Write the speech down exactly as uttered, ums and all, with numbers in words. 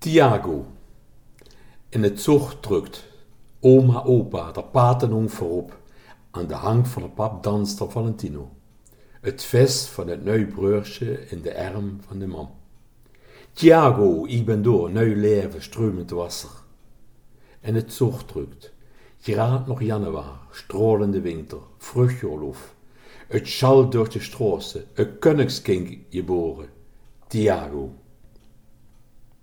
Tiago. In het zog drukt oma, opa, der patenong voorop. Aan de hang van de pap danst er Valentino. Het vest van het nieuw broersje in de arm van de man. Tiago, ik ben door, nieuw leven, stromend wasser. En het zog drukt. Graad nog januar, strolende winter, vruchtjoorlof. Het schal door de straßen, een königskind geboren. Tiago.